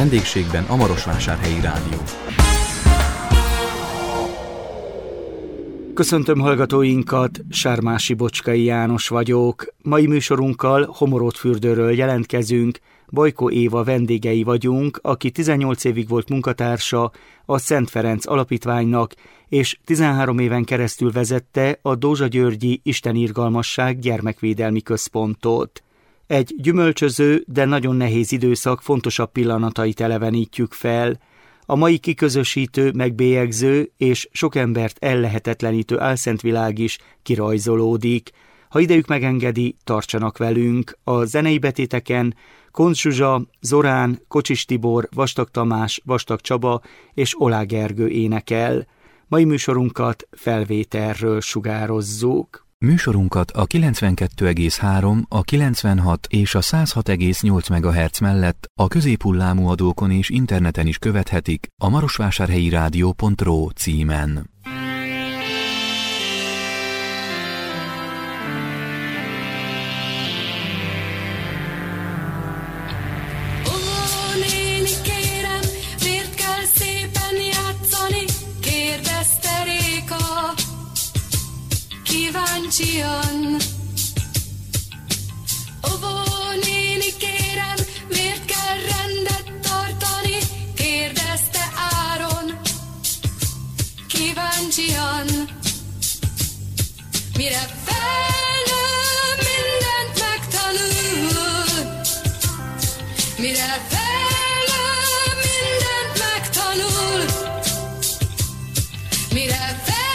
Vendégségben a Marosvásárhelyi Rádió. Köszöntöm hallgatóinkat, Sármási Bocskai János vagyok. Mai műsorunkkal Homoródfürdőről jelentkezünk. Bojko Éva vendégei vagyunk, aki 18 évig volt munkatársa a Szent Ferenc Alapítványnak, és 13 éven keresztül vezette a Dózsa-Györgyi Istenirgalmasság gyermekvédelmi központot. Egy gyümölcsöző, de nagyon nehéz időszak fontosabb pillanatait elevenítjük fel. A mai kiközösítő, megbélyegző és sok embert ellehetetlenítő álszentvilág is kirajzolódik. Ha idejük megengedi, tartsanak velünk. A zenei betéteken Koncz Zsuzsa, Zorán, Kocsis Tibor, Vastag Tamás, Vastag Csaba és Olá Gergő énekel. Mai műsorunkat felvételről sugározzuk. Műsorunkat a 92,3, a 96 és a 106,8 MHz mellett a középhullámú adókon és interneten is követhetik a marosvásárhelyirádió.ro címen. Kíváncsian. Óvó néni, kérem, miért kell rendet tartani? Kérdezte Áron. Kíváncsian. Mire felnő, mindent megtanul. Mire felnő, mindent megtanul. Mire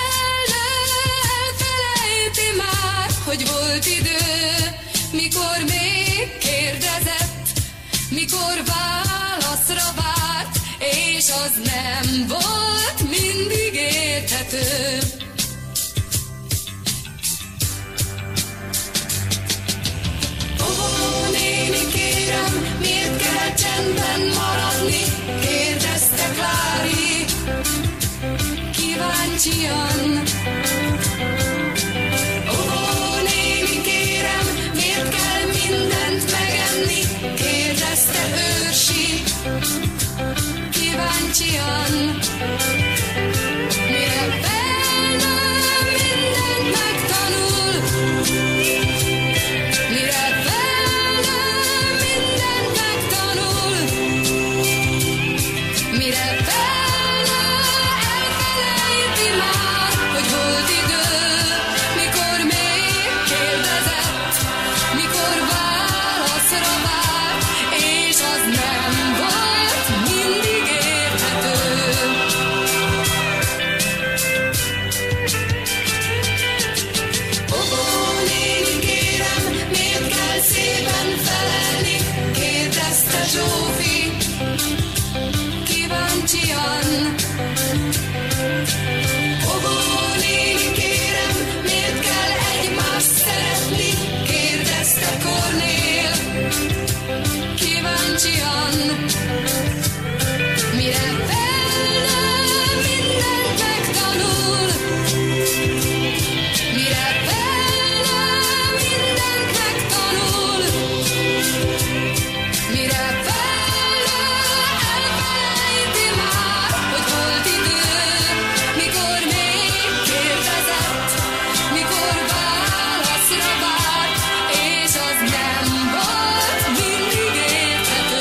hogy volt idő, mikor még kérdezett, mikor válaszra várt, és az nem volt mindig érthető. Ó, néni, kérem, miért kell csendben maradni? Kérdezte Klári, kíváncsian. Kérdezte Őrsi, kíváncsian. Mire felnő, mindent megtanul. Mire felnő, mindent megtanul. Mire felnő, elfelejti már, hogy volt idő, mikor még kérdezett, mikor válaszra várt, és az nem volt mindig érthető. Ó, néni, kérem, miért kell szépen felelni? Kérdezte Zsófi, kíváncsian. Ó, néni, kérem, miért kell egymást szeretni? Kérdezte Kornél, kíváncsian. Mire felnő, mindent megtanul. Mire felnő, mindent megtanul. Mire felnő, elfelejti már, hogy volt idő, mikor még kérdezett, mikor válaszra várt, és az nem volt mindig érthető.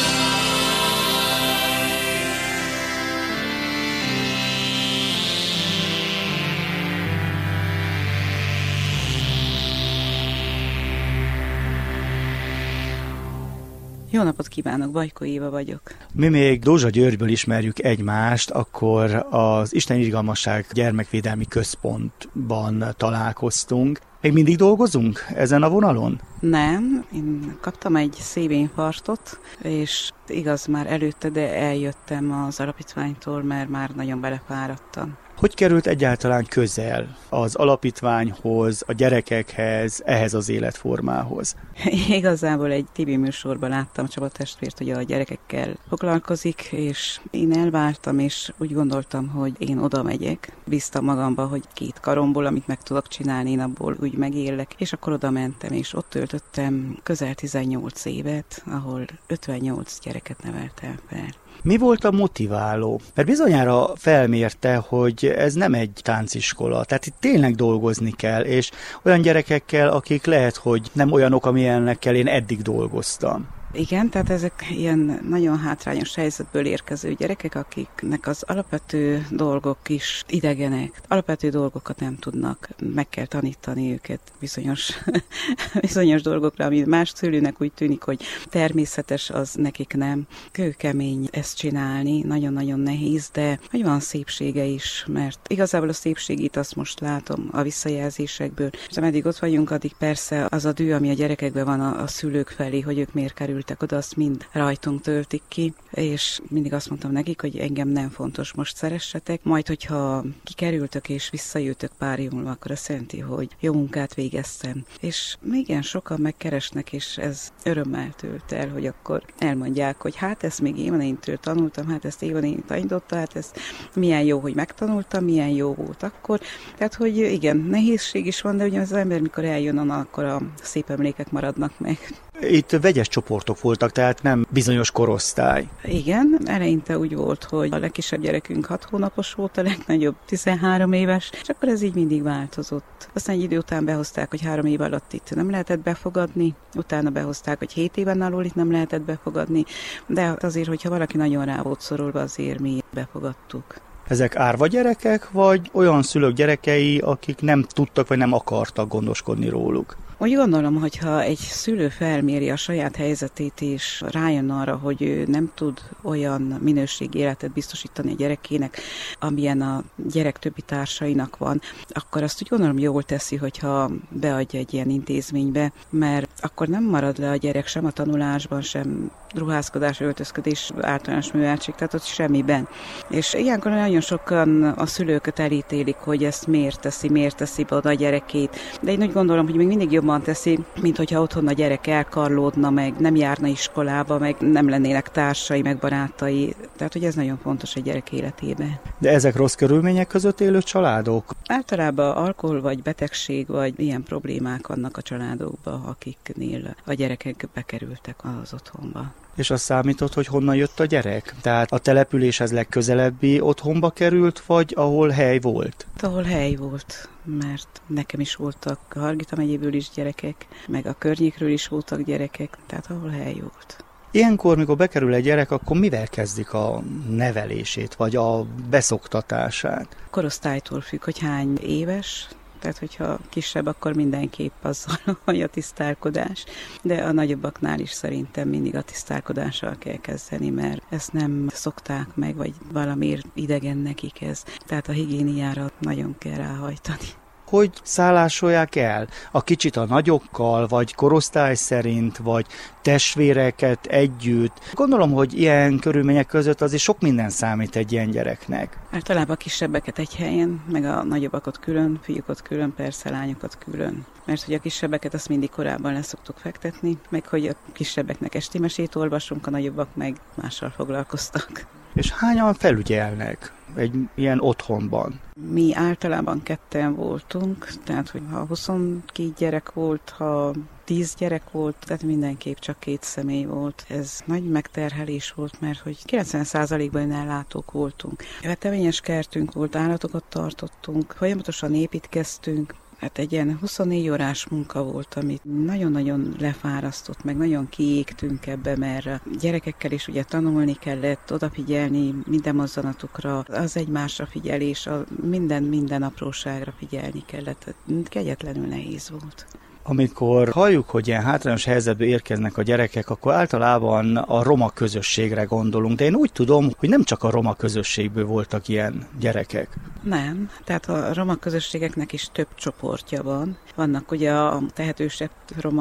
Jó napot kívánok, Bojko Éva vagyok. Mi még Dózsa-Györgyből ismerjük egymást, akkor az Istenirgalmasság gyermekvédelmi központban találkoztunk. Még mindig dolgozunk ezen a vonalon? Nem, én kaptam egy szívinfarktot, és igaz már előtte, de eljöttem az alapítványtól, mert már nagyon belefáradtam. Hogy került egyáltalán közel az alapítványhoz, a gyerekekhez, ehhez az életformához? Igazából egy TV műsorban láttam Csaba testvért, hogy a gyerekekkel foglalkozik, és én elváltam, és úgy gondoltam, hogy én oda megyek. Bíztam magamba, hogy 2 karomból, amit meg tudok csinálni, én abból úgy megélek, és akkor oda mentem, és ott töltöttem közel 18 évet, ahol 58 gyereket neveltem fel. Mi volt a motiváló? Mert bizonyára felmérte, hogy ez nem egy tánciskola, tehát itt tényleg dolgozni kell, és olyan gyerekekkel, akik lehet, hogy nem olyanok, amilyenekkel én eddig dolgoztam. Igen, tehát ezek ilyen nagyon hátrányos helyzetből érkező gyerekek, akiknek az alapvető dolgok is idegenek. Alapvető dolgokat nem tudnak, meg kell tanítani őket bizonyos dolgokra, ami más szülőnek úgy tűnik, hogy természetes, az nekik nem. Kőkemény ezt csinálni, nagyon-nagyon nehéz, de hogy van szépsége is, mert igazából a szépségét azt most látom a visszajelzésekből. És ameddig ott vagyunk, addig persze az a dű, ami a gyerekekben van a szülők felé, hogy ők miért kerültek oda, azt mind rajtunk töltik ki, és mindig azt mondtam nekik, hogy engem nem fontos, most szeressetek, majd hogyha kikerültök és visszajöttök pár év múlva, akkor azt jelenti, hogy jó munkát végeztem. És igen, sokan megkeresnek, és ez örömmel tölt el, hogy akkor elmondják, hogy hát ezt még évenéntől tanultam, hát ezt évenént tanította, hát ezt milyen jó, hogy megtanultam, milyen jó volt akkor. Tehát, hogy igen, nehézség is van, de ugye az ember, mikor eljön onnan, akkor a szép emlékek maradnak meg. Itt vegyes csoportok voltak, tehát nem bizonyos korosztály. Igen, eleinte úgy volt, hogy a legkisebb gyerekünk 6 hónapos volt, a legnagyobb 13 éves, és akkor ez így mindig változott. Aztán egy idő után behozták, hogy 3 év alatt itt nem lehetett befogadni, utána behozták, hogy 7 éven alól itt nem lehetett befogadni, de azért, hogyha valaki nagyon rá volt szorulva, azért mi befogadtuk. Ezek árva gyerekek, vagy olyan szülők gyerekei, akik nem tudtak, vagy nem akartak gondoskodni róluk? Úgy gondolom, hogyha egy szülő felméri a saját helyzetét, és rájön arra, hogy ő nem tud olyan minőségi életet biztosítani a gyerekének, amilyen a gyerek többi társainak van, akkor azt úgy gondolom jól teszi, hogyha beadja egy ilyen intézménybe, mert akkor nem marad le a gyerek sem a tanulásban, sem ruházkodás, öltözködés, általános műveltség, tehát ott semmiben. És ilyenkor nagyon sokan a szülőket elítélik, hogy ezt miért teszi be oda a gyerekét. De én úgy gondolom, hogy még mindig jobban teszi, mint hogyha otthon a gyerek elkarlódna, meg nem járna iskolába, meg nem lennének társai, meg barátai. Tehát, hogy ez nagyon fontos a gyerek életében. De ezek rossz körülmények között élő családok? Általában alkohol vagy betegség, vagy ilyen problémák vannak a családokban, akiknél a gyerekek bekerültek az otthonba. És az számított, hogy honnan jött a gyerek? Tehát a településhez legközelebbi otthonba került, vagy ahol hely volt? Ahol hely volt, mert nekem is voltak Hargita megyéből is gyerekek, meg a környékről is voltak gyerekek, tehát ahol hely volt. Ilyenkor, mikor bekerül egy gyerek, akkor mivel kezdik a nevelését, vagy a beszoktatását? Korosztálytól függ, hogy hány éves. Tehát, hogyha kisebb, akkor mindenképp azzal, hogy a tisztálkodás. De a nagyobbaknál is szerintem mindig a tisztálkodással kell kezdeni, mert ezt nem szokták meg, vagy valamiért idegen nekik ez. Tehát a higiéniára nagyon kell ráhajtani. Hogy szállásolják el? A kicsit a nagyokkal, vagy korosztály szerint, vagy testvéreket együtt? Gondolom, hogy ilyen körülmények között azért sok minden számít egy ilyen gyereknek. Általában a kisebbeket egy helyen, meg a nagyobbakat külön, fiúkat külön, persze lányokat külön. Mert hogy a kisebbeket azt mindig korábban le szoktuk fektetni, meg hogy a kisebbeknek esti mesét olvasunk, a nagyobbak meg mással foglalkoztak. És hányan felügyelnek egy ilyen otthonban? Mi általában 2-en voltunk, tehát hogy ha 22 gyerek volt, ha 10 gyerek volt, tehát mindenképp csak 2 személy volt. Ez nagy megterhelés volt, mert hogy 90%-ban önellátók voltunk. Veteményes kertünk volt, állatokat tartottunk, folyamatosan építkeztünk. Hát egy ilyen 24 órás munka volt, amit nagyon-nagyon lefárasztott, meg nagyon kiégtünk ebbe, mert gyerekekkel is ugye tanulni kellett, odafigyelni minden mozzanatukra, az egymásra figyelés, minden apróságra figyelni kellett. Kegyetlenül nehéz volt. Amikor halljuk, hogy ilyen hátrányos helyzetbe érkeznek a gyerekek, akkor általában a roma közösségre gondolunk, de én úgy tudom, hogy nem csak a roma közösségből voltak ilyen gyerekek. Nem, tehát a roma közösségeknek is több csoportja van. Vannak ugye a tehetősebb roma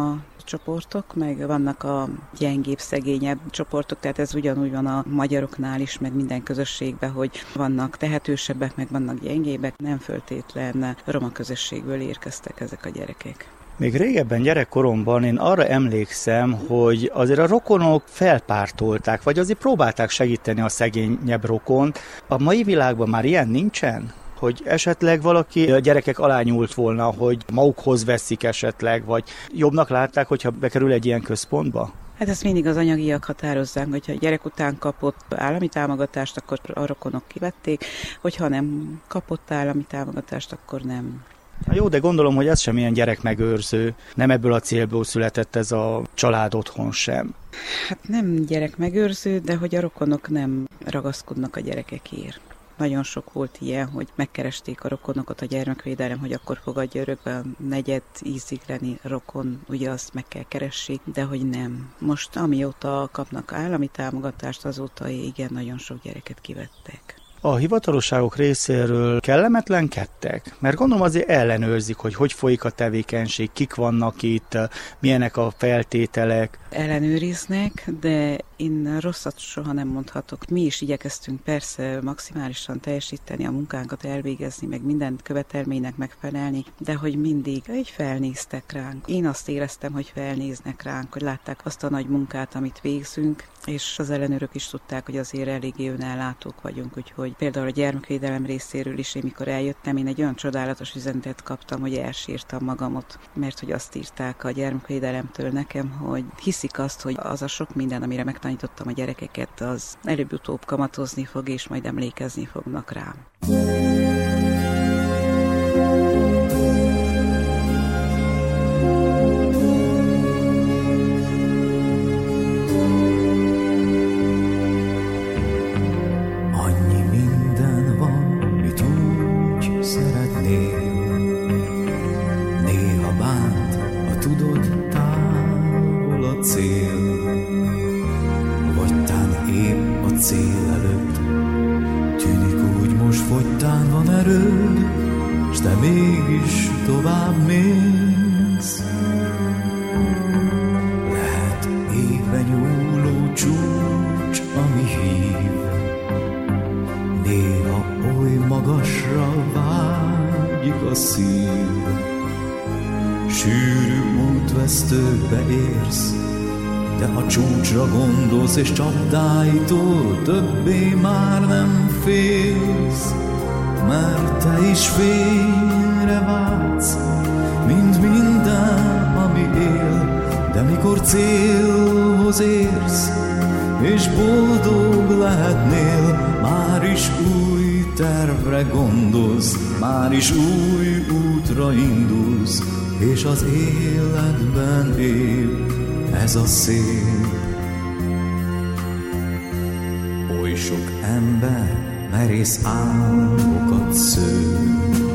csoportok, meg vannak a gyengébb, szegényebb csoportok, tehát ez ugyanúgy van a magyaroknál is, meg minden közösségben, hogy vannak tehetősebbek, meg vannak gyengébbek, nem föltétlen roma közösségből érkeztek ezek a gyerekek. Még régebben gyerekkoromban én arra emlékszem, hogy azért a rokonok felpártolták, vagy azért próbálták segíteni a szegényebb rokont. A mai világban már ilyen nincsen? Hogy esetleg valaki a gyerekek alá nyúlt volna, hogy magukhoz veszik esetleg, vagy jobbnak látták, hogyha bekerül egy ilyen központba? Hát ezt mindig az anyagiak határozzák, hogyha a gyerek után kapott állami támogatást, akkor a rokonok kivették, hogyha nem kapott állami támogatást, akkor nem. Na jó, de gondolom, hogy ez sem ilyen gyerekmegőrző, nem ebből a célból született ez a család otthon sem. Hát nem gyerekmegőrző, de hogy a rokonok nem ragaszkodnak a gyerekekért. Nagyon sok volt ilyen, hogy megkeresték a rokonokat a gyermekvédelem, hogy akkor fogadja örökbe a negyed ízigreni rokon, ugye azt meg kell keressék, de hogy nem. Most amióta kapnak állami támogatást, azóta igen, nagyon sok gyereket kivettek. A hivatalosságok részéről kellemetlenkedtek? Mert gondolom azért ellenőrzik, hogy folyik a tevékenység, kik vannak itt, milyenek a feltételek. Ellenőriznek, de én rosszat soha nem mondhatok. Mi is igyekeztünk persze maximálisan teljesíteni a munkánkat, elvégezni, meg minden követelménynek megfelelni, de hogy mindig így felnéztek ránk. Én azt éreztem, hogy felnéznek ránk, hogy látták azt a nagy munkát, amit végzünk, és az ellenőrök is tudták, hogy azért eléggé önellátók vagyunk, úgyhogy például a gyermekvédelem részéről is, én mikor eljöttem, én egy olyan csodálatos üzenetet kaptam, hogy elsírtam magamot, mert hogy azt írták a gyermekvédelemtől nekem, hogy hiszik azt, hogy az a sok minden, amire megtanítottam a gyerekeket, az előbb-utóbb kamatozni fog, és majd emlékezni fognak rám. Tovább mész, lehet éve nyúló csúcs, ami hív, néha oly magasra vágyik a szív. Sűrű útvesztőbe érsz, de a csúcsra gondolsz, és csapdáitól többé már nem félsz, mert te is fényre vágysz, mint minden, ami él, de mikor célhoz érsz, és boldog lehetnél, már is új tervre gondolsz, már is új útra indulsz, és az életben él ez a szép. Oly sok ember merész álmokat sző,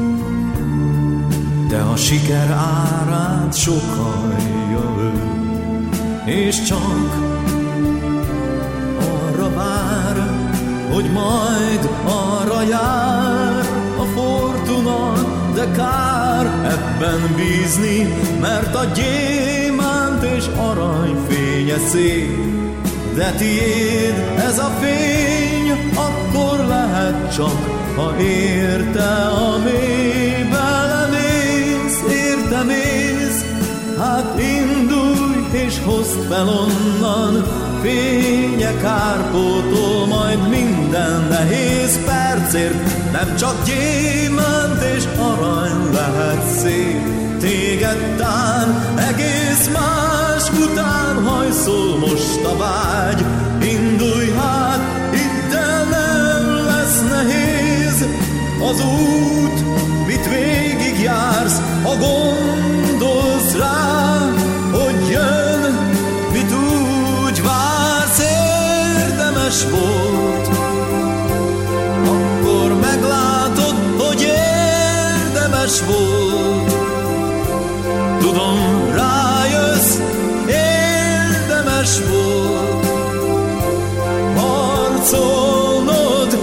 de a siker árát sokalja ő, és csak arra vár, hogy majd arra jár a fortuna, de kár ebben bízni, mert a gyémánt és arany fénye szép, de tiéd ez a fény, akkor lehet csak, ha érte a mélybe lemész, érte mész, hát indulj és hozd fel onnan, fénye kárpótol majd minden nehéz percért, nem csak gyémánt és arany lehet szép, téged tán egész más után hajszol most a vágy, indulj hát, hidd el, nem lesz nehéz az út, mit végig jársz, ha gondolsz rá, hogy jön, mit úgy vársz, érdemes volt, akkor meglátod, hogy érdemes volt. Tudom, rájössz, érdemes volt harcolnod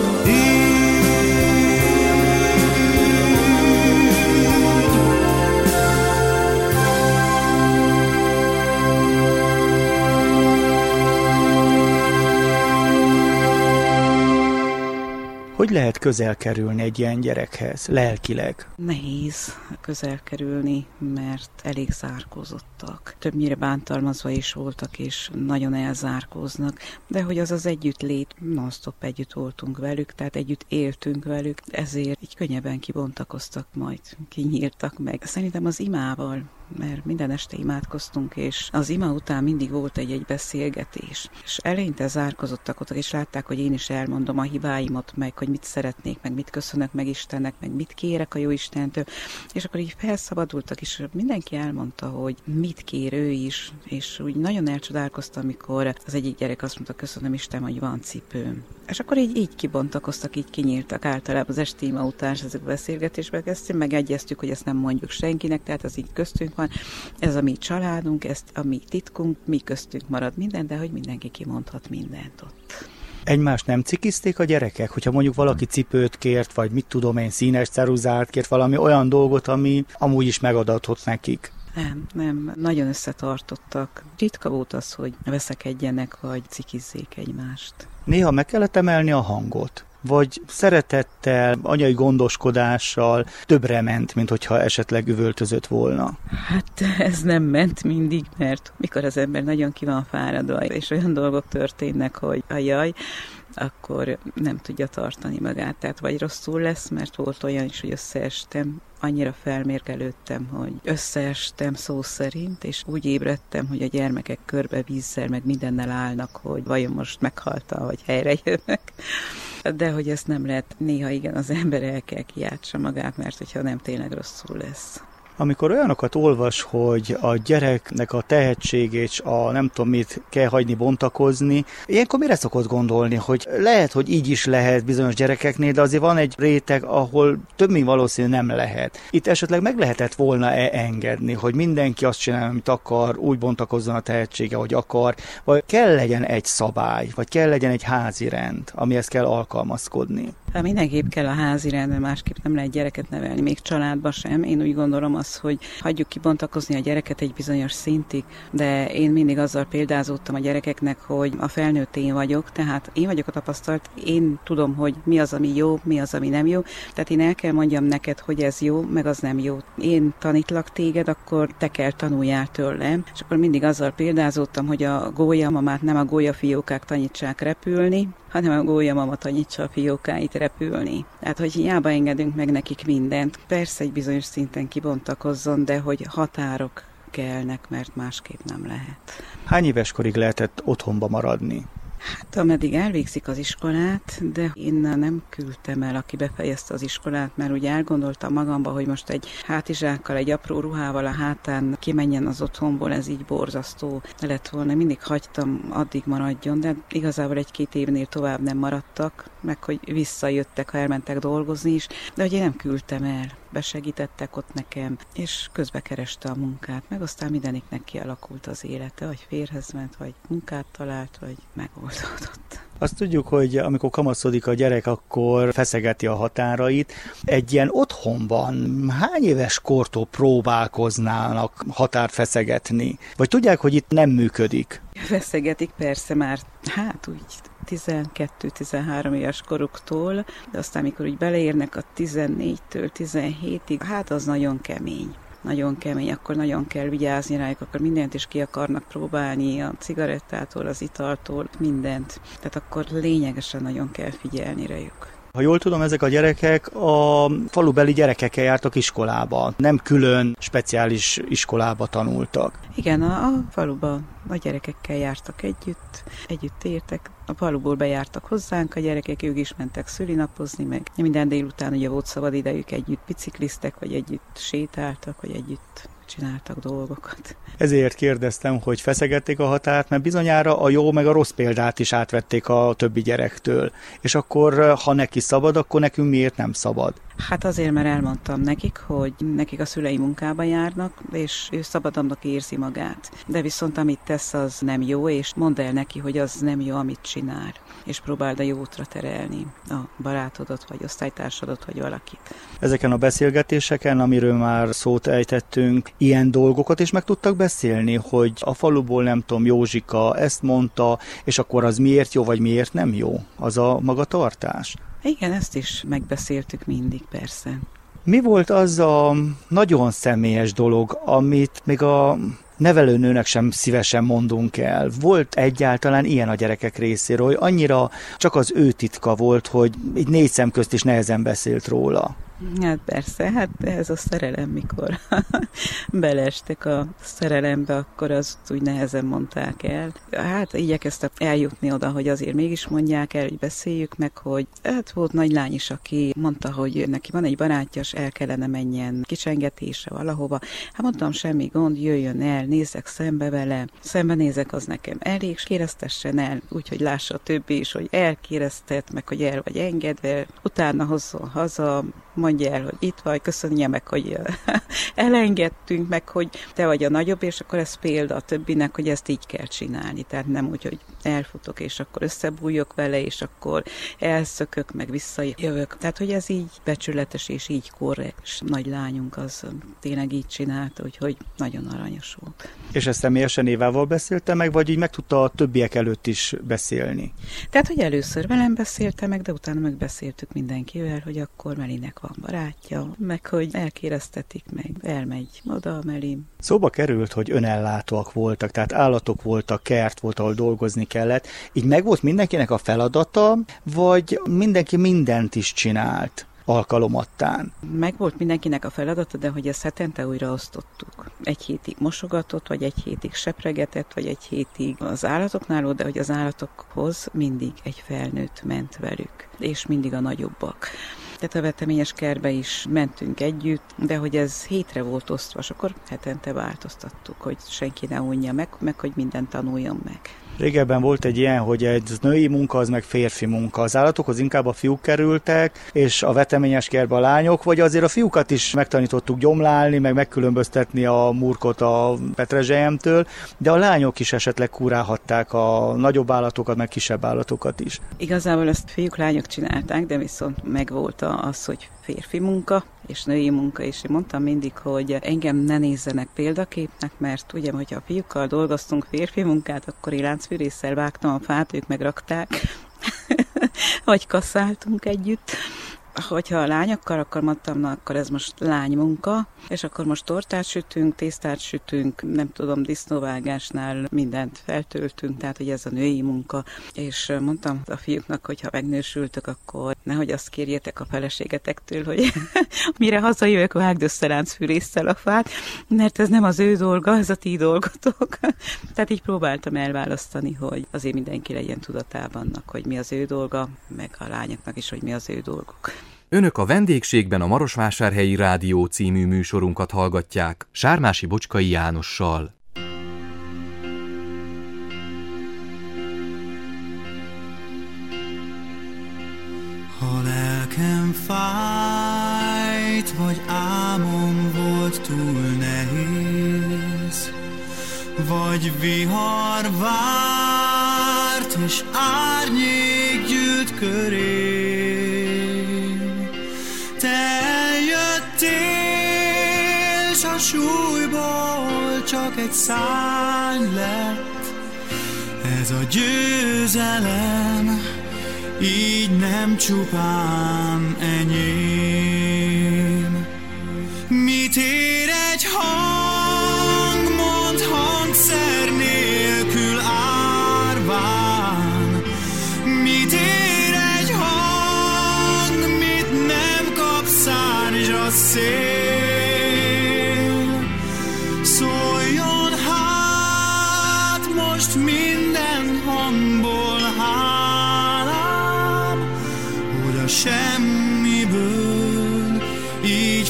így. Hogy lehet közel kerülni egy ilyen gyerekhez, lelkileg? Nehéz közel kerülni, mert elég zárkózottak. Többnyire bántalmazva is voltak, és nagyon elzárkóznak, de hogy az együttlét, non-stop együtt voltunk velük, tehát együtt éltünk velük, ezért így könnyebben kibontakoztak, majd kinyíltak meg. Szerintem az imával, mert minden este imádkoztunk, és az ima után mindig volt egy beszélgetés. És eleinte zárkozottak ott, és látták, hogy én is elmondom a hibáimat, meg hogy mit szeretnék, meg mit köszönök meg Istennek, meg mit kérek a jó Istentől. És akkor így felszabadultak, és mindenki elmondta, hogy mit kér ő is, és úgy nagyon elcsodálkoztam, amikor az egyik gyerek azt mondta, köszönöm Isten, hogy van cipőm. És akkor így kibontakoztak, így kinyíltak általában az esti ima után, és ezek a beszélgetésbe kezdtünk, megegyeztük, hogy ezt nem mondjuk senkinek, tehát az így köztünk van. Ez a mi családunk, ez a mi titkunk, mi köztünk marad minden, de hogy mindenki kimondhat mindent ott. Egymást nem cikizték a gyerekek? Hogyha mondjuk valaki cipőt kért, vagy mit tudom én, színes ceruzát kért, valami olyan dolgot, ami amúgy is megadatott nekik? Nem, nagyon összetartottak. Ritka volt az, hogy veszekedjenek, vagy cikizzék egymást. Néha meg kellett emelni a hangot? Vagy szeretettel, anyai gondoskodással többre ment, mint hogyha esetleg üvöltözött volna? Hát ez nem ment mindig, mert mikor az ember nagyon ki van fáradva, és olyan dolgok történnek, hogy ajaj, akkor nem tudja tartani magát. Tehát vagy rosszul lesz, mert volt olyan is, hogy összeestem, annyira felmérgelődtem, hogy összeestem szó szerint, és úgy ébredtem, hogy a gyermekek körbe vízzel, meg mindennel állnak, hogy vajon most meghaltam, vagy helyre jönnek. De hogy ezt nem lehet, néha igen, az ember el kell kijátsa magát, mert hogyha nem, tényleg rosszul lesz. Amikor olyanokat olvas, hogy a gyereknek a tehetségét és a nem tudom mit kell hagyni bontakozni, ilyenkor mire szokott gondolni, hogy lehet, hogy így is lehet bizonyos gyerekeknél, de azért van egy réteg, ahol több mint valószínű nem lehet. Itt esetleg meg lehetett volna engedni, hogy mindenki azt csinálja, amit akar, úgy bontakozzon a tehetsége, hogy akar, vagy kell legyen egy szabály, vagy kell legyen egy házi rend, amihez kell alkalmazkodni. Hát mindenképp kell a házi rend, mert másképp nem lehet gyereket nevelni, még családba sem. Én úgy gondolom az, hogy hagyjuk kibontakozni a gyereket egy bizonyos szintig, de én mindig azzal példázódtam a gyerekeknek, hogy a felnőtt én vagyok, tehát én vagyok a tapasztalt, én tudom, hogy mi az, ami jó, mi az, ami nem jó, tehát én el kell mondjam neked, hogy ez jó, meg az nem jó. Én tanítlak téged, akkor te kell tanuljál tőlem, és akkor mindig azzal példázódtam, hogy a gólyamamát nem a gólyafiókák tanítsák repülni, hanem a gólyamama tanítsa a fiókáit repülni. Tehát, hogy hiába engedünk meg nekik mindent, persze egy bizonyos szinten kibontakozzon, de hogy határok kellnek, mert másképp nem lehet. Hány éves korig lehetett otthonba maradni? Hát ameddig elvégzik az iskolát, de én nem küldtem el, aki befejezte az iskolát, mert úgy elgondoltam magamba, hogy most egy hátizsákkal, egy apró ruhával a hátán kimenjen az otthonból, ez így borzasztó lett volna. Mindig hagytam, addig maradjon, de igazából 1-2 évnél tovább nem maradtak, meg hogy visszajöttek, ha elmentek dolgozni is, de hogy én nem küldtem el. Besegítettek ott nekem, és közbe kereste a munkát, meg aztán mindeniknek kialakult az élete, vagy férhez ment, vagy munkát talált, vagy megoldódott. Azt tudjuk, hogy amikor kamaszodik a gyerek, akkor feszegeti a határait. Egy ilyen otthonban hány éves kortól próbálkoznának határt feszegetni? Vagy tudják, hogy itt nem működik? Feszegetik persze már, hát úgy 12-13 éves koruktól, de aztán mikor úgy beleérnek a 14-től 17-ig, hát az nagyon kemény. Nagyon kemény, akkor nagyon kell vigyázni rájuk, akkor mindent is ki akarnak próbálni, a cigarettától, az italtól, mindent. Tehát akkor lényegesen nagyon kell figyelni rájuk. Ha jól tudom, ezek a gyerekek a falubeli gyerekekkel jártak iskolába, nem külön speciális iskolába tanultak. Igen, a faluban a gyerekekkel jártak együtt értek, a faluból bejártak hozzánk, a gyerekek, ők is mentek szülinapozni, meg minden délután ugye volt szabad idejük, együtt bicikliztek, vagy együtt sétáltak, vagy együtt csináltak dolgokat. Ezért kérdeztem, hogy feszegették a határt, mert bizonyára a jó meg a rossz példát is átvették a többi gyerektől. És akkor, ha neki szabad, akkor nekünk miért nem szabad? Hát azért, mert elmondtam nekik, hogy nekik a szülei munkába járnak, és ő szabadabbnak érzi magát. De viszont amit tesz, az nem jó, és mondd el neki, hogy az nem jó, amit csinál. És próbáld a jó útra terelni a barátodat, vagy osztálytársadat, vagy valakit. Ezeken a beszélgetéseken, amiről már szót ejtettünk, ilyen dolgokat is meg tudtak beszélni, hogy a faluból nem tudom, Józsika ezt mondta, és akkor az miért jó, vagy miért nem jó? Az a magatartás? Igen, ezt is megbeszéltük mindig, persze. Mi volt az a nagyon személyes dolog, amit még a nevelőnőnek sem szívesen mondunk el? Volt egyáltalán ilyen a gyerekek részéről, hogy annyira csak az ő titka volt, hogy így 4 szem közt is nehezen beszélt róla? Hát persze, hát ez a szerelem, mikor beleestek a szerelembe, akkor azt úgy nehezen mondták el. Hát igyekeztem eljutni oda, hogy azért mégis mondják el, hogy beszéljük meg, hogy hát volt nagy lány is, aki mondta, hogy neki van egy barátja, és el kellene menjen kicsengetésre valahova. Hát mondtam, semmi gond, jöjjön el, nézzek szembe vele, szembenézek, az nekem elég, és kéreztessen el, úgyhogy lássa a többi is, hogy elkéreztet, meg hogy el vagy engedve, utána hozzon haza, mondja el, hogy itt vagy, köszönje meg, hogy elengedtünk, meg hogy te vagy a nagyobb, és akkor ez példa a többinek, hogy ezt így kell csinálni. Tehát nem úgy, hogy elfutok, és akkor összebújok vele, és akkor elszökök, meg visszajövök. Tehát, hogy ez így becsületes, és így korrekt. És nagy lányunk az tényleg így csinálta, úgyhogy nagyon aranyos volt. És ezt személyesen Évával beszélte meg, vagy így meg tudta a többiek előtt is beszélni? Tehát, hogy először velem beszélte meg, de utána megbeszéltük mindenkivel, hogy akkor Melinek van barátja, meg hogy elkéreztetik meg, elmegy oda Melim. Szóba került, hogy önellátóak voltak, tehát állatok voltak, kert volt, ahol dolgozni kellett. Így megvolt mindenkinek a feladata, vagy mindenki mindent is csinált alkalomattán? Megvolt mindenkinek a feladata, de hogy ezt hetente újra osztottuk. 1 hétig mosogatott, vagy 1 hétig sepregetett, vagy 1 hétig az állatoknál volt, de hogy az állatokhoz mindig egy felnőtt ment velük, és mindig a nagyobbak. Tehát a veteményes kertbe is mentünk együtt, de hogy ez hétre volt osztva, és akkor hetente változtattuk, hogy senki ne unja meg hogy mindent tanuljon meg. Régebben volt egy ilyen, hogy egy női munka, az meg férfi munka. Az állatokhoz inkább a fiúk kerültek, és a veteményes kertbe a lányok, vagy azért a fiúkat is megtanítottuk gyomlálni, meg megkülönböztetni a murkot a petrezselyemtől, de a lányok is esetleg kurálhatták a nagyobb állatokat, meg kisebb állatokat is. Igazából ezt fiúk, lányok csinálták, de viszont megvolt az, hogy férfi munka és női munka, és én mondtam mindig, hogy engem ne nézzenek példaképnek, mert ugye, hogyha a fiúkkal dolgoztunk férfi munkát, akkor én láncfűrésszel vágtam a fát, ők megrakták, vagy kasszáltunk együtt. Hogyha a lányokkal, akkor mondtam, na, akkor ez most lánymunka, és akkor most tortát sütünk, tésztát sütünk, nem tudom, disznóvágásnál mindent feltöltünk, tehát hogy ez a női munka. És mondtam a fiúknak, hogy ha megnősültök, akkor nehogy azt kérjétek a feleségetektől, hogy mire hazajövök, vágd össze láncfűrésszel a fát, mert ez nem az ő dolga, ez a ti dolgotok. Tehát így próbáltam elválasztani, hogy azért mindenki legyen tudatában annak, hogy mi az ő dolga, meg a lányoknak is, hogy mi az ő dolguk. Önök a vendégségben a Marosvásárhelyi Rádió című műsorunkat hallgatják Sármási Bocskai Jánossal. Ha lelkem fájt, vagy álmom volt túl nehéz, vagy vihar várt, és árnyék gyűlt körém. Te eljöttél, s a súlyból csak egy szárny lett. Ez a győzelem így nem csupán enyém. Mit ér egy hang, mondd hangszer nélkül árván? Mit ér egy hang, mit nem kap szárnyra szél? Szóljon hát most minden hangból hálám, hogy a semmiből így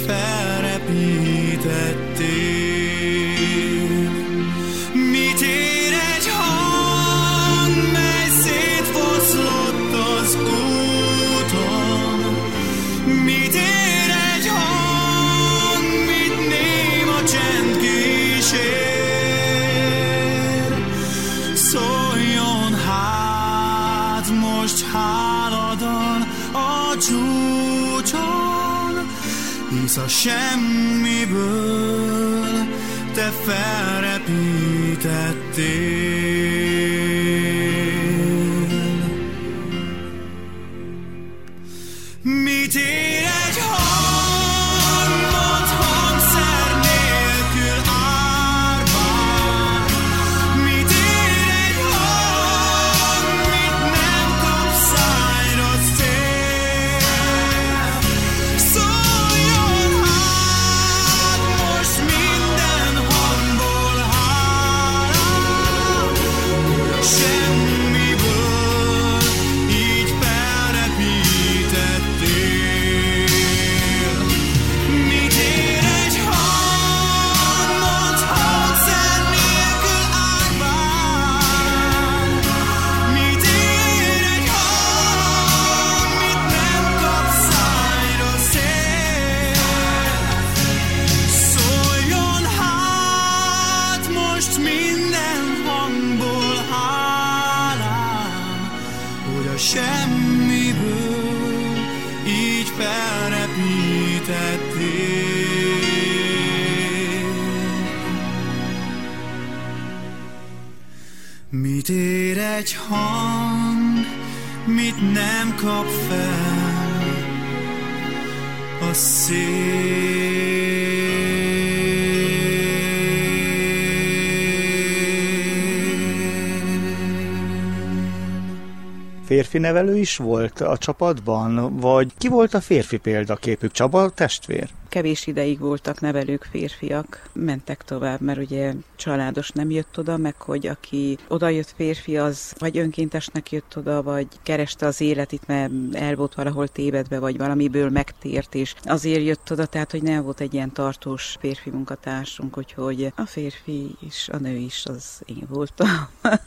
felrepítettél. Mit ér egy hang, mely szétfoszlott az úton? Mit ér egy hang, mit néma csend kísér? Szóljon hát most háladon a csúcson, hisz a semmiből te felrepítettél. Mit ér egy hang, mit nem kap fel a szél? Férfi nevelő is volt a csapatban, vagy ki volt a férfi példaképük? Csaba testvér? Kevés ideig voltak nevelők férfiak, mentek tovább, mert ugye családos nem jött oda, meg hogy aki oda jött férfi, az vagy önkéntesnek jött oda, vagy kereste az életét, mert el volt valahol tévedve, vagy valamiből megtért, és azért jött oda, tehát hogy nem volt egy ilyen tartós férfi munkatársunk, úgyhogy a férfi is, a nő is, az én voltam.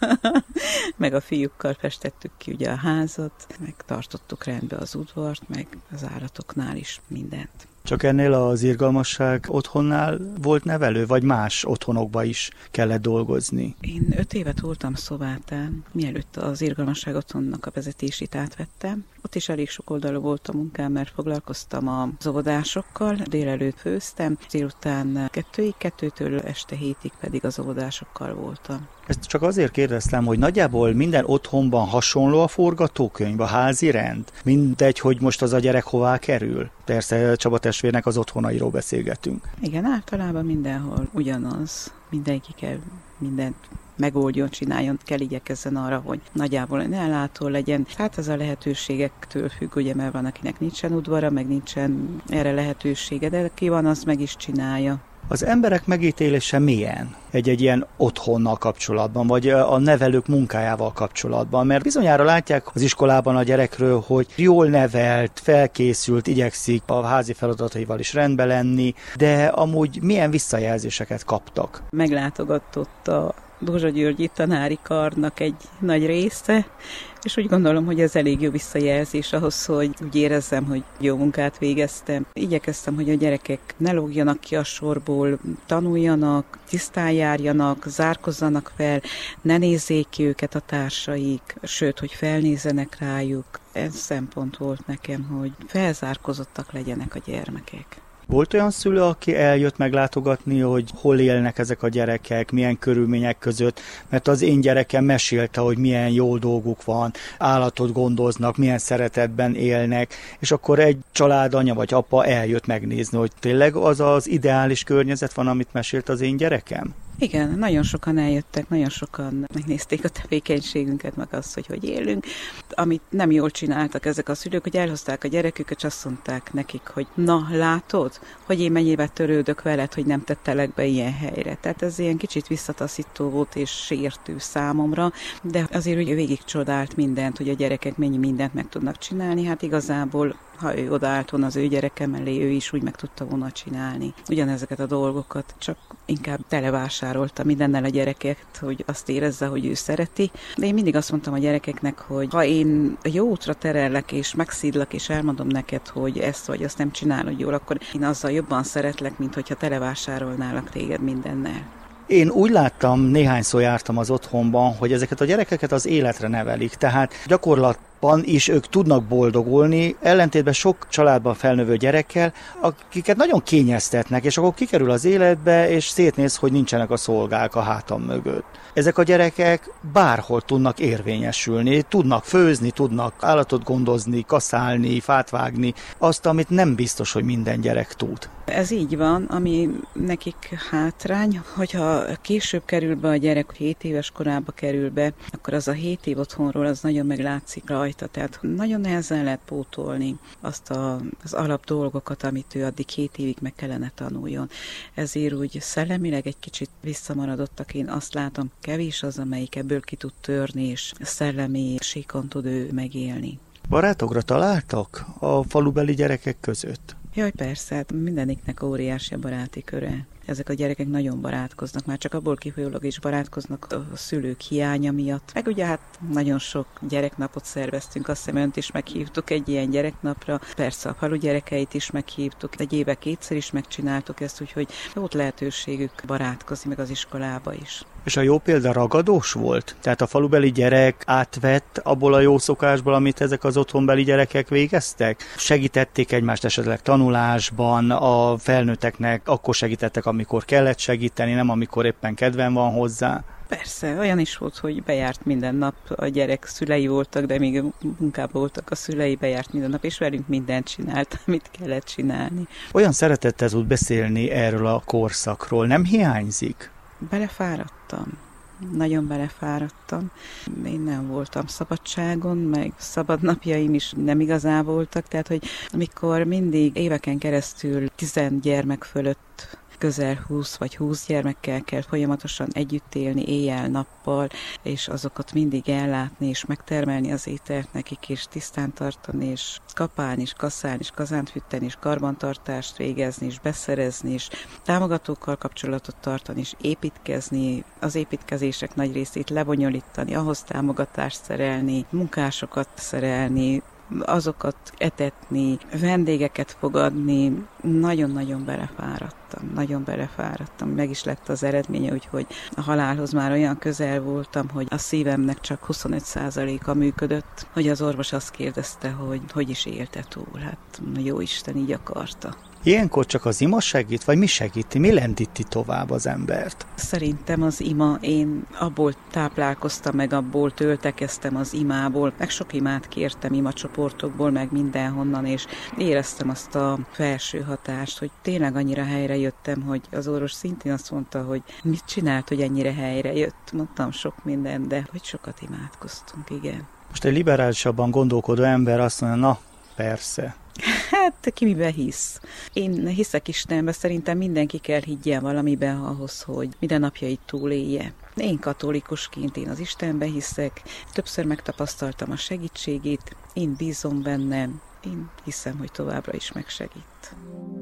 Meg a fiúkkal festettük ki ugye a házat, meg tartottuk rendbe az udvart, meg az állatoknál is mindent. Csak ennél az irgalmasság otthonnál volt nevelő, vagy más otthonokba is kellett dolgozni? Én 5 évet voltam Szobátán, mielőtt az irgalmasság otthonnak a vezetését átvettem. Ott is elég sok oldalú volt a munkám, mert foglalkoztam az óvodásokkal, délelőtt főztem, délután 2-ig, 2-től este 7-ig pedig az óvodásokkal voltam. Ezt csak azért kérdeztem, hogy nagyjából minden otthonban hasonló a forgatókönyv, a házi rend. Mindegy, hogy most az a gyerek hová kerül. Persze Csaba testvérnek az otthonairól beszélgetünk. Igen, általában mindenhol ugyanaz. Mindenki kell mindent megoldjon, csináljon, kell igyekezzen arra, hogy nagyjából ellátó legyen. Hát ez a lehetőségektől függ, ugye, mert van, akinek nincsen udvara, meg nincsen erre lehetősége, de ki van, az meg is csinálja. Az emberek megítélése milyen egy ilyen otthonnal kapcsolatban, vagy a nevelők munkájával kapcsolatban? Mert bizonyára látják az iskolában a gyerekről, hogy jól nevelt, felkészült, igyekszik a házi feladataival is rendben lenni, de amúgy milyen visszajelzéseket kaptak? Meglátogatott a Dózsa Györgyi tanári karnak egy nagy része, és úgy gondolom, hogy ez elég jó visszajelzés ahhoz, hogy úgy érezzem, hogy jó munkát végeztem. Igyekeztem, hogy a gyerekek ne lógjanak ki a sorból, tanuljanak, tisztán járjanak, zárkozzanak fel, ne nézzék ki őket a társaik, sőt, hogy felnézzenek rájuk. Ez szempont volt nekem, hogy felzárkozottak legyenek a gyermekek. Volt olyan szülő, aki eljött meglátogatni, hogy hol élnek ezek a gyerekek, milyen körülmények között, mert az én gyerekem mesélte, hogy milyen jó dolguk van, állatot gondoznak, milyen szeretetben élnek, és akkor egy családanya vagy apa eljött megnézni, hogy tényleg az az ideális környezet van, amit mesélt az én gyerekem? Igen, nagyon sokan eljöttek, nagyon sokan megnézték a tevékenységünket, meg azt, hogy élünk. Amit nem jól csináltak ezek a szülők, hogy elhozták a gyereküket, és azt mondták nekik, hogy na, látod, hogy én mennyivel törődök veled, hogy nem tettelek be ilyen helyre. Tehát ez ilyen kicsit visszataszító volt és sértő számomra, de azért ugye végig csodált mindent, hogy a gyerekek mennyi mindent meg tudnak csinálni. Hát igazából, ha ő odaállt volna az ő gyereke mellé, ő is úgy meg tudta volna csinálni ugyanezeket a dolgokat, csak inkább televásárolta mindennel a gyereket, hogy azt érezze, hogy ő szereti. De én mindig azt mondtam a gyerekeknek, hogy ha én jó útra terellek, és megszídlak, és elmondom neked, hogy ezt vagy azt nem csinálod jól, akkor én azzal jobban szeretlek, mint hogyha televásárolnálak téged mindennel. Én úgy láttam, néhányszor jártam az otthonban, hogy ezeket a gyerekeket az életre nevelik, tehát gyakorlatban is ők tudnak boldogulni, ellentétben sok családban felnövő gyerekkel, akiket nagyon kényeztetnek, és akkor kikerül az életbe, és szétnéz, hogy nincsenek a szolgák a hátam mögött. Ezek a gyerekek bárhol tudnak érvényesülni, tudnak főzni, tudnak állatot gondozni, kaszálni, fát vágni, azt, amit nem biztos, hogy minden gyerek tud. Ez így van, ami nekik hátrány, hogyha később kerül be a gyerek, 7 éves korába kerül be, akkor az a 7 év otthonról az nagyon meglátszik rajta, tehát nagyon nehezen lehet pótolni azt az alap dolgokat, amit ő addig 7 évig meg kellene tanuljon. Ezért úgy szellemileg egy kicsit visszamaradottak, én azt látom, kevés az, amelyik ebből ki tud törni, és szellemi síkon tud ő megélni. Barátokra találtak a falubeli gyerekek között? Jaj, persze, hát mindeniknek óriási a baráti köre. Ezek a gyerekek nagyon barátkoznak, már csak abból kifolyólag is barátkoznak a szülők hiánya miatt. Meg ugye hát nagyon sok gyereknapot szerveztünk, azt hiszem önt is meghívtuk egy ilyen gyereknapra, persze a falu gyerekeit is meghívtuk, egy éve 2-szer is megcsináltuk ezt, úgyhogy volt lehetőségük barátkozni, meg az iskolába is. És a jó példa ragadós volt? Tehát a falubeli gyerek átvett abból a jó szokásból, amit ezek az otthonbeli gyerekek végeztek? Segítették egymást esetleg tanulásban, a felnőtteknek akkor segítettek, amikor kellett segíteni, nem amikor éppen kedven van hozzá? Persze, olyan is volt, hogy bejárt minden nap, a gyerek szülei voltak, de még munkában voltak a szülei, bejárt minden nap, és velünk mindent csinált, amit kellett csinálni. Olyan szeretettel tud beszélni erről a korszakról, nem hiányzik? Belefáradtam. Nagyon belefáradtam. Én nem voltam szabadságon, meg szabadnapjaim is nem igazán voltak, tehát, hogy amikor mindig éveken keresztül 10 gyermek fölött közel 20 vagy 20 gyermekkel kell folyamatosan együtt élni éjjel-nappal, és azokat mindig ellátni, és megtermelni az ételt nekik, és tisztán tartani, és kapálni, és kaszálni, és kazánt fűteni, és karbantartást végezni, és beszerezni, és támogatókkal kapcsolatot tartani, és építkezni, az építkezések nagy részét lebonyolítani, ahhoz támogatást szerelni, munkásokat szerelni, azokat etetni, vendégeket fogadni, nagyon-nagyon belefáradtam. Meg is lett az eredménye, úgyhogy a halálhoz már olyan közel voltam, hogy a szívemnek csak 25%-a működött, hogy az orvos azt kérdezte, hogy is élte túl. Hát jó Isten így akarta. Ilyenkor csak az ima segít, vagy mi segíti? Mi lendíti tovább az embert? Szerintem az ima, én abból táplálkoztam, meg abból töltekeztem az imából, meg sok imát kértem imacsoportokból, meg mindenhonnan, és éreztem azt a felső hatást, hogy tényleg annyira helyre jöttem, hogy az orvos szintén azt mondta, hogy mit csinált, hogy ennyire helyre jött. Mondtam sok minden, de hogy sokat imádkoztunk, igen. Most egy liberálisabban gondolkodó ember azt mondja, na, persze. Hát ki miben hisz? Én hiszek Istenbe, szerintem mindenki kell higgyen valamiben ahhoz, hogy mindennapjait túlélje. Én katolikusként én az Istenbe hiszek, többször megtapasztaltam a segítségét, én bízom benne, én hiszem, hogy továbbra is megsegít.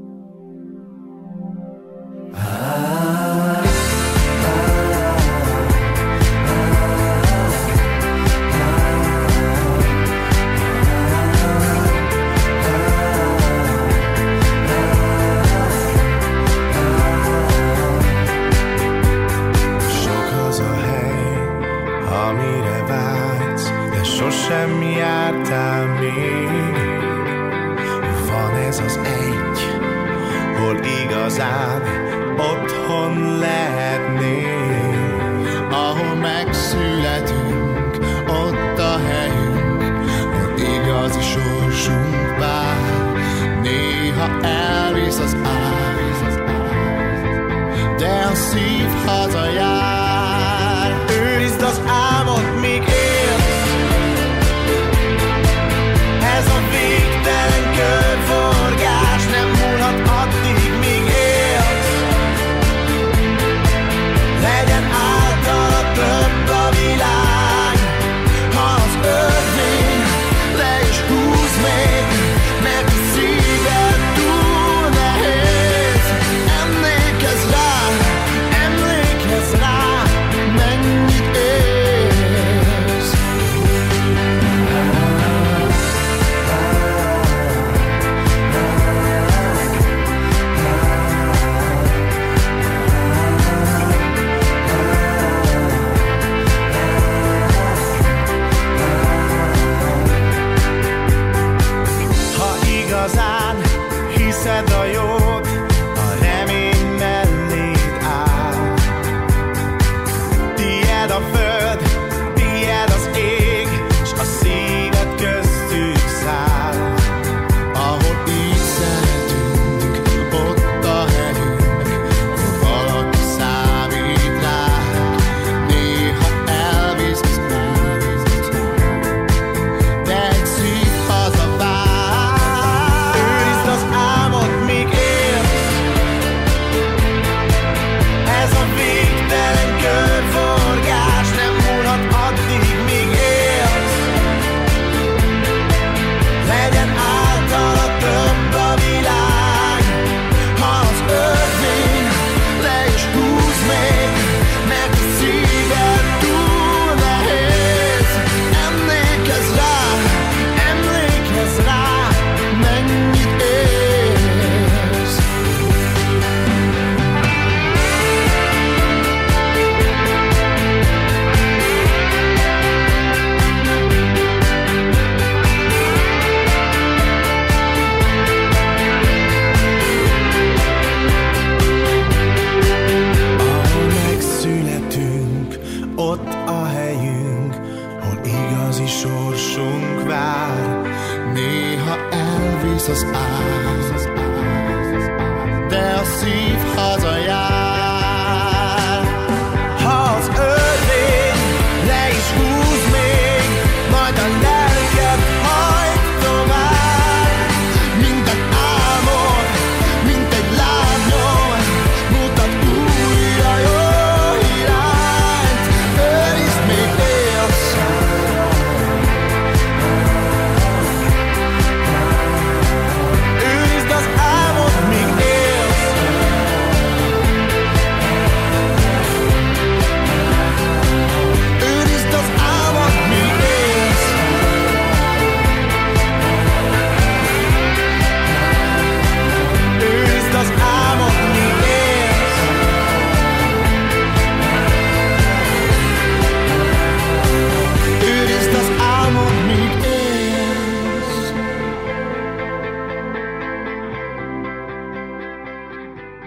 Sosem jártál még. Van ez az egy, hol igazán otthon lehetnénk, ahol megszületünk, ott a helyünk, hol igazi sorsunk vár. Néha elvisz az ág, de a szív hazajár. Őrizd az álmod, míg ez a végtelen körforgás nem múlhat addig, míg élsz.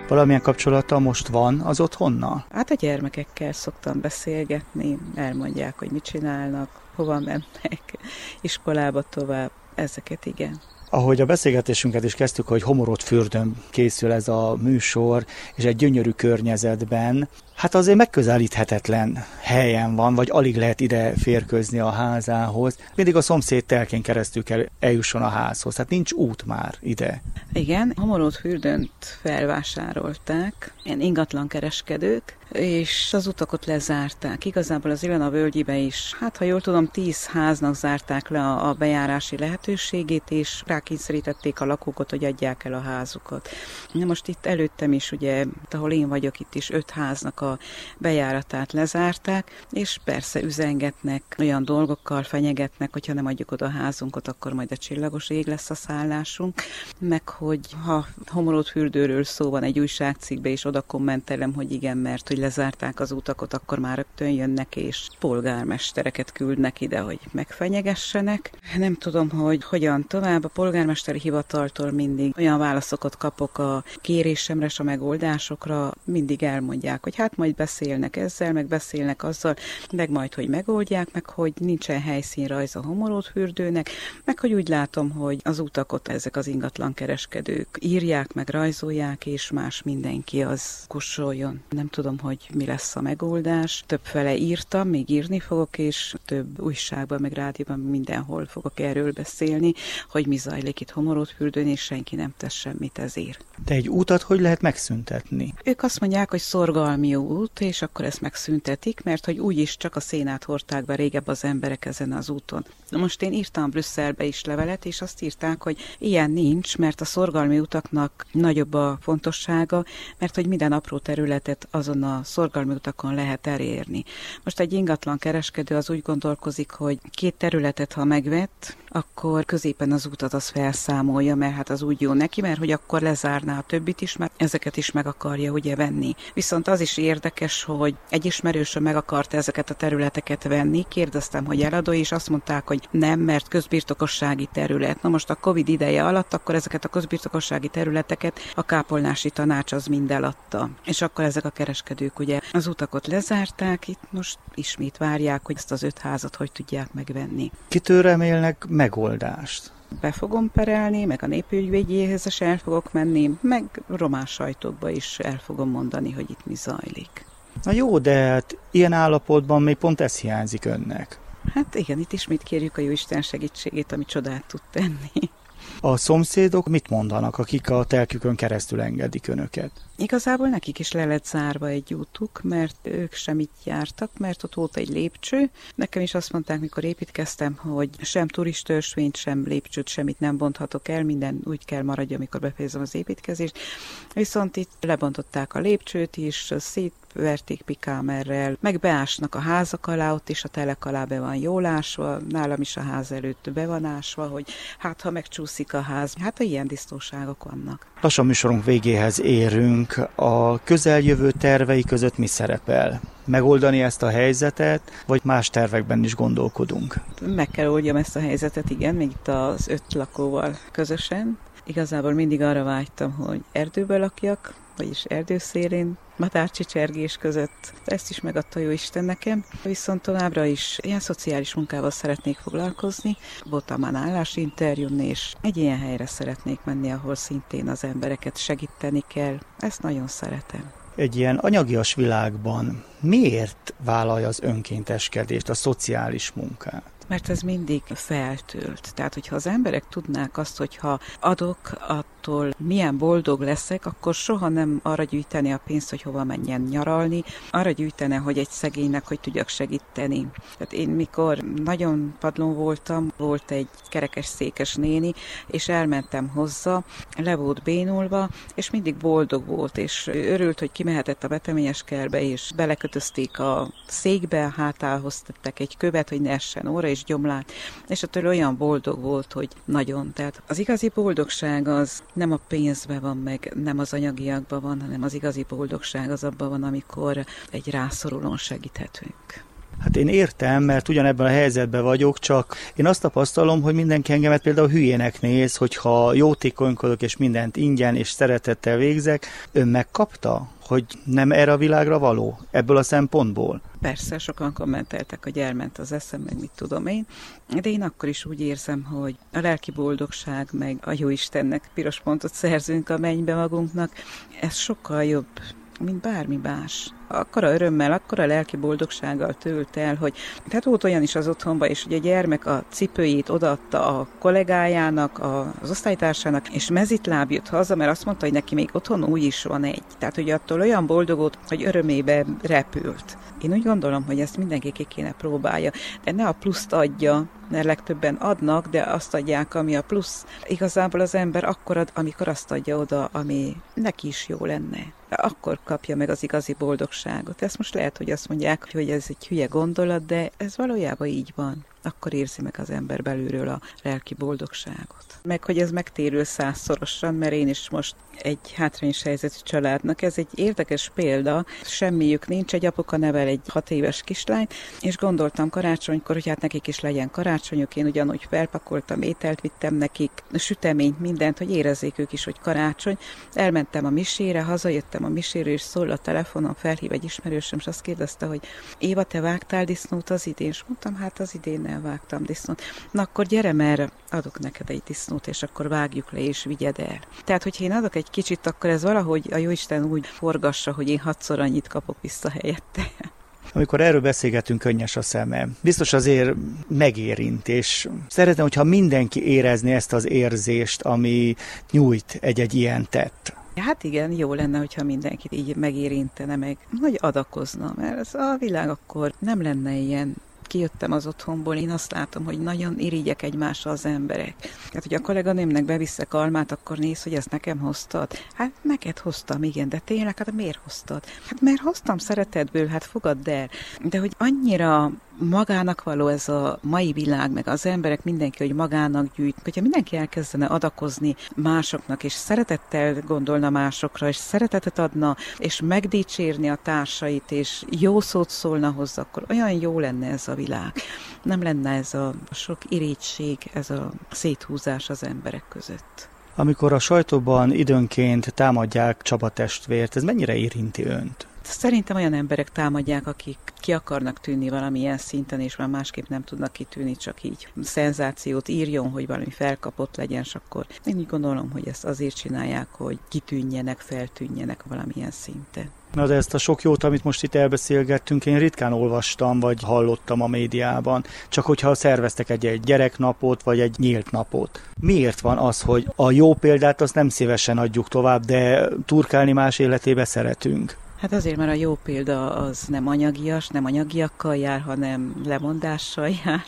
Valamilyen kapcsolata most van az otthonnal? Hát a gyermekekkel szoktam beszélgetni, elmondják, hogy mit csinálnak, hova mennek, iskolába tovább, ezeket igen. Ahogy a beszélgetésünket is kezdtük, hogy Homorotfürdőn készül ez a műsor, és egy gyönyörű környezetben, hát azért megközelíthetetlen helyen van, vagy alig lehet ide férkőzni a házához. Mindig a szomszéd telkén keresztül kell eljusson a házhoz, hát nincs út már ide. Igen, Homorotfürdőnt felvásárolták, ilyen ingatlankereskedők, és az utakat lezárták. Igazából az Ilona völgyébe is, hát ha jól tudom, 10 háznak zárták le a bejárási lehetőségét, és rákényszerítették a lakókat, hogy adják el a házukat. Na most itt előttem is, ugye, ahol én vagyok, itt is 5 háznak a bejáratát lezárták, és persze üzengetnek, olyan dolgokkal fenyegetnek, hogyha nem adjuk oda a házunkat, akkor majd a csillagos ég lesz a szállásunk, meg hogy ha Homorotfürdőről szó van egy újságcikkbe, és oda kommentelem, hogy igen, mert hogy lezárták az utakat, akkor már rögtön jönnek, és polgármestereket küldnek ide, hogy megfenyegessenek. Nem tudom, hogy hogyan tovább. A polgármesteri hivataltól mindig olyan válaszokat kapok a kérésemre, a megoldásokra, mindig elmondják, hogy hát majd beszélnek ezzel, meg beszélnek azzal, meg majd, hogy megoldják, meg hogy nincsen helyszínrajz a Homorotfürdőnek, meg hogy úgy látom, hogy az utakot ezek az ingatlankereskedők írják, meg rajzolják, és más mindenki az kussoljon. Nem tudom, hogy mi lesz a megoldás. Többfele írtam, még írni fogok, és több újságban, meg rádióban mindenhol fogok erről beszélni, hogy mi zajlik itt Homorotfürdőn, és senki nem tesz semmit ezért. De egy útat hogy lehet megszüntetni? Ők azt mondják, hogy szorgalmi út, és akkor ezt megszüntetik, mert hogy úgyis csak a szénát hordták be régebb az emberek ezen az úton. Most én írtam Brüsszelbe is levelet, és azt írták, hogy ilyen nincs, mert a szorgalmi utaknak nagyobb a fontossága, mert hogy minden apró területet azon a szorgalmi utakon lehet elérni. Most egy ingatlan kereskedő az úgy gondolkozik, hogy 2 területet, ha megvett, akkor középen az utat az felszámolja, mert hát az úgy jó neki, mert hogy akkor lezárná a többit is, mert ezeket is meg akarja ugye venni. Viszont az is érdekes, hogy egy ismerősöm meg akarta ezeket a területeket venni, kérdeztem, hogy eladó, és azt mondták, hogy nem, mert közbirtokossági terület. Na most a Covid ideje alatt akkor ezeket a közbirtokossági területeket a kápolnási tanács az mind eladta. És akkor ezek a kereskedők ugye az utakot lezárták, itt most ismét várják, hogy ezt az 5 házat hogy tudják megvenni. Kitől remélnek megoldást? Be fogom perelni, meg a népügyvédjéhez is el fogok menni, meg román sajtókba is el fogom mondani, hogy itt mi zajlik. Na jó, de hát ilyen állapotban még pont ez hiányzik önnek. Hát igen, itt ismét kérjük a Jóisten segítségét, ami csodát tud tenni. A szomszédok mit mondanak, akik a telkükön keresztül engedik önöket? Igazából nekik is le lett zárva egy útuk, mert ők sem itt jártak, mert ott volt egy lépcső. Nekem is azt mondták, mikor építkeztem, hogy sem turistörsvényt, sem lépcsőt, semmit nem bonthatok el, minden úgy kell maradjon, amikor befejezem az építkezést. Viszont itt lebontották a lépcsőt is, szétverték pikámerrel, meg beásnak a házak alá, ott is a telek alá be van jól ásva, nálam is a ház előtt be van ásva, hogy hát ha megcsúszik a ház, hát ilyen disztóságok vannak. Lassan műsorunk végéhez érünk. A közeljövő tervei között mi szerepel? Megoldani ezt a helyzetet, vagy más tervekben is gondolkodunk? Meg kell oldjam ezt a helyzetet, igen, még itt az 5 lakóval közösen. Igazából mindig arra vágytam, hogy erdőben lakjak, vagyis erdőszélén, madárcsicsergés között. Ezt is megadta jó Isten nekem. Viszont továbbra is ilyen szociális munkával szeretnék foglalkozni. Voltam már állásinterjún, és egy ilyen helyre szeretnék menni, ahol szintén az embereket segíteni kell. Ezt nagyon szeretem. Egy ilyen anyagias világban miért vállalja az önkénteskedést, a szociális munkát? Mert ez mindig feltölt. Tehát, hogyha az emberek tudnák azt, hogyha adok, attól milyen boldog leszek, akkor soha nem arra gyűjteni a pénzt, hogy hova menjen nyaralni, arra gyűjtene, hogy egy szegénynek hogy tudjak segíteni. Tehát én mikor nagyon padlón voltam, volt egy kerekes székes néni, és elmentem hozzá, le volt bénulva, és mindig boldog volt, és örült, hogy kimehetett a veteményes kertbe, és belekötözték a székbe, hátához tettek egy követ, hogy ne essen óra, és gyomlát, és attól olyan boldog volt, hogy nagyon. Tehát az igazi boldogság az nem a pénzben van meg, nem az anyagiakban van, hanem az igazi boldogság az abban van, amikor egy rászorulón segíthetünk. Hát én értem, mert ugyanebben a helyzetben vagyok, csak én azt tapasztalom, hogy mindenki engemet például hülyének néz, hogyha jótékonykodok és mindent ingyen és szeretettel végzek. Ön megkapta, hogy nem erre a világra való ebből a szempontból? Persze, sokan kommenteltek, hogy elment az eszem, meg mit tudom én, de én akkor is úgy érzem, hogy a lelki boldogság, meg a Jóistennek piros pontot szerzünk a mennybe magunknak, ez sokkal jobb, mint bármi más. Akkora örömmel, akkora lelki boldogsággal tölt el, hogy tehát volt olyan is az otthonban, és ugye a gyermek a cipőjét odaadta a kollégájának, az osztálytársának, és mezitláb jött haza, mert azt mondta, hogy neki még otthon úgy is van egy. Tehát, hogy attól olyan boldogott, hogy örömébe repült. Én úgy gondolom, hogy ezt mindenki ki kéne próbálja, de ne a pluszt adja, mert legtöbben adnak, de azt adják, ami a plusz. Igazából az ember akkor ad, amikor azt adja oda, ami neki is jó lenne. Akkor kapja meg az igazi boldogságot. Ezt most lehet, hogy azt mondják, hogy ez egy hülye gondolat, de ez valójában így van. Akkor érzi meg az ember belülről a lelki boldogságot. Meg, hogy ez megtérül 100-szorosan, mert én is most egy hátrányos helyzetű családnak, ez egy érdekes példa, semmiük nincs, egy apuka nevel egy 6 éves kislányt, és gondoltam karácsonykor, hogy hát nekik is legyen karácsonyuk, én ugyanúgy felpakoltam, ételt vittem nekik, süteményt, mindent, hogy érezzék ők is, hogy karácsony. Elmentem a misére, hazajöttem a miséről, és szól a telefonon, felhív egy ismerősöm, és azt kérdezte, hogy Éva, te vágtál disznót az idén? És mondtam, hát az idén nem vágtam disznót. Na akkor gyere, mert adok neked egy disznót, és akkor vágjuk le, és vigyed el. Tehát, hogyha én adok egy kicsit, akkor ez valahogy a Jóisten úgy forgassa, hogy én 6-szor annyit kapok vissza helyette. Amikor erről beszélgetünk, könnyes a szeme. Biztos azért megérint, és szeretném, hogyha mindenki érezné ezt az érzést, ami nyújt egy ilyen tett. Hát igen, jó lenne, hogyha mindenkit így megérintene meg, hogy adakozna, mert ez a világ akkor nem lenne ilyen. Kijöttem az otthonból, én azt látom, hogy nagyon irigyek egymásra az emberek. Hát, hogy a kolléganőmnek beviszek almát, akkor néz, hogy ezt nekem hoztad. Hát neked hoztam, igen, de tényleg, hát miért hoztad? Hát mert hoztam szeretetből, hát fogadd el. De hogy annyira magának való ez a mai világ, meg az emberek mindenki, hogy magának gyűjt. Hogyha mindenki elkezdene adakozni másoknak, és szeretettel gondolna másokra, és szeretetet adna, és megdicsérni a társait, és jó szót szólna hozzá, akkor olyan jó lenne ez a világ. Nem lenne ez a sok irigység, ez a széthúzás az emberek között. Amikor a sajtóban időnként támadják Csaba testvért, ez mennyire érinti önt? Szerintem olyan emberek támadják, akik ki akarnak tűnni valamilyen szinten, és már másképp nem tudnak kitűnni, csak így szenzációt írjon, hogy valami felkapott legyen, és akkor én úgy gondolom, hogy ezt azért csinálják, hogy kitűnjenek, feltűnjenek valamilyen szinten. Na de ezt a sok jót, amit most itt elbeszélgettünk, én ritkán olvastam, vagy hallottam a médiában, csak hogyha szerveztek egy gyereknapot, vagy egy nyílt napot. Miért van az, hogy a jó példát azt nem szívesen adjuk tovább, de turkálni más életébe szeretünk? Hát azért, mert a jó példa az nem anyagias, nem anyagiakkal jár, hanem lemondással jár.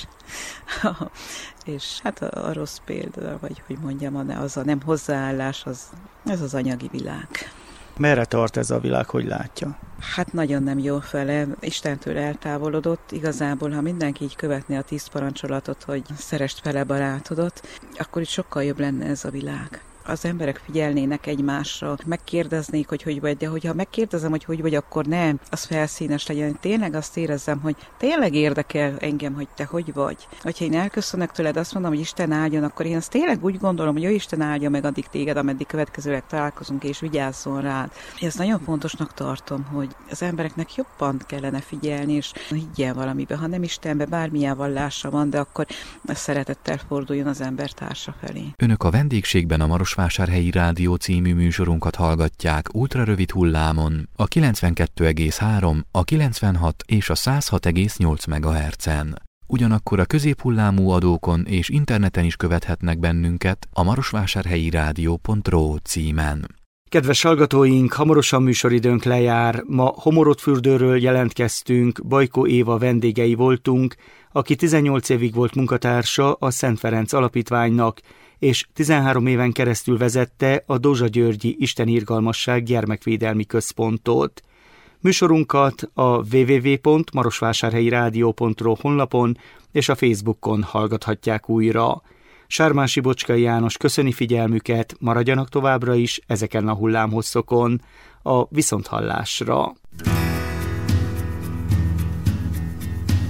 És hát a rossz példa, vagy hogy mondjam, az a nem hozzáállás, ez az anyagi világ. Merre tart ez a világ, hogy látja? Hát nagyon nem jó fele, Istentől eltávolodott. Igazából, ha mindenki így követné a 10 parancsolatot, hogy szeresd fele barátodat, akkor itt sokkal jobb lenne ez a világ. Az emberek figyelnének egymásra, megkérdeznék, hogy vagy, de hogyha megkérdezem, hogy vagy, akkor nem, az felszínes legyen. Tényleg azt érezzem, hogy tényleg érdekel engem, hogy te hogy vagy. Hogyha én elköszönök tőled, azt mondom, hogy Isten áldjon, akkor én azt tényleg úgy gondolom, hogy ő Isten áldja meg addig téged, ameddig következőleg találkozunk, és vigyázzon rád. Ezt nagyon fontosnak tartom, hogy az embereknek jobban kellene figyelni, és higgyen valamibe, ha nem Istenbe, bármilyen vallása van, de akkor szeretettel forduljon az ember társa felé. Önök a vendégségben a Marosvásárhelyi Rádió című műsorunkat hallgatják ultrarövid hullámon, a 92,3, a 96 és a 106,8 MHz-en. Ugyanakkor a középhullámú adókon és interneten is követhetnek bennünket a marosvásárhelyirádió.ro címen. Kedves hallgatóink, hamarosan műsoridőnk lejár. Ma Homorodfürdőről jelentkeztünk, Bajko Éva vendégei voltunk, aki 18 évig volt munkatársa a Szent Ferenc Alapítványnak, és 13 éven keresztül vezette a Dózsa-Györgyi Istenirgalmasság Gyermekvédelmi Központot. Műsorunkat a www.marosvásárhelyirádió.ro honlapon és a Facebookon hallgathatják újra. Sármási Bocskai János köszöni figyelmüket, maradjanak továbbra is ezeken a hullámhosszokon. A viszonthallásra!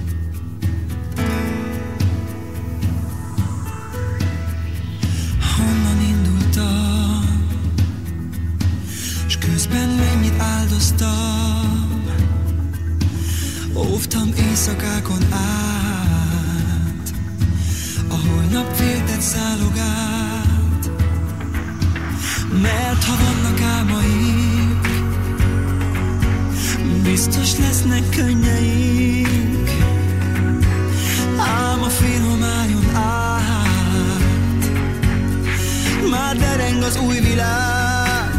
Óvtam éjszakákon át, a holnap féltett szállogát. Mert ha vannak álmaink, biztos lesznek könnyeink. Ám a fél homályon át már dereng az új világ,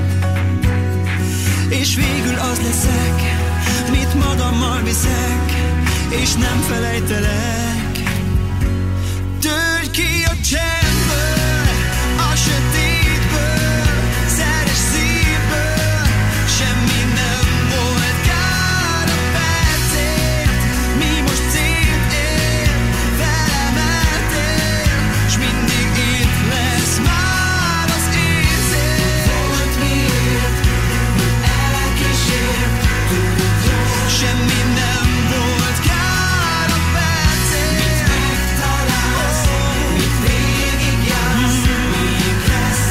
és végül az leszek, mit magammal viszek, és nem felejtelek. Törj ki a csendből, a sötétből, szeres szívből, semmi nem volt kár a percét. Mi most célt ér, velem eltér, s mindig itt lesz már az érzés. Volt miért, hogy elkísért, semmi nem volt kár a percét. Mit megtalálsz, mit végigjársz, még lesz.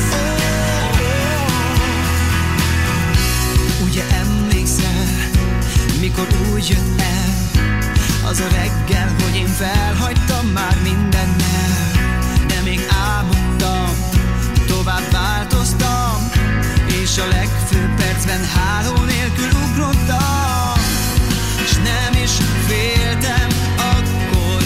Ugye emlékszel, mikor úgy jött el az a reggel, hogy én felhagytam már mindennel, de még álmodtam, tovább változtam, és a legfőbb percben háló nélkül ugrottam, s nem is féltem akkor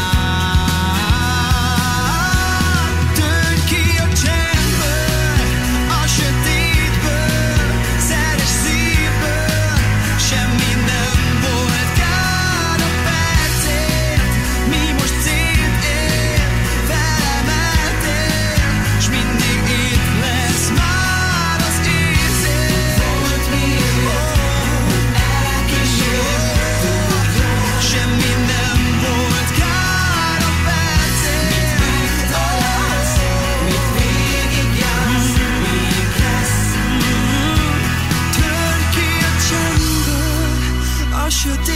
már. Törj ki a csendből, a sötétből, szeres szívből, semmi nem volt kár a percét. Mi most célt ér, velem eltér, s mindig itt lesz már az érzés. Volt miért, elkísért, semmi nem volt kár a percét. Mit megtalálsz, mit végigjársz, még lesz. Törj ki a csendből, a sötét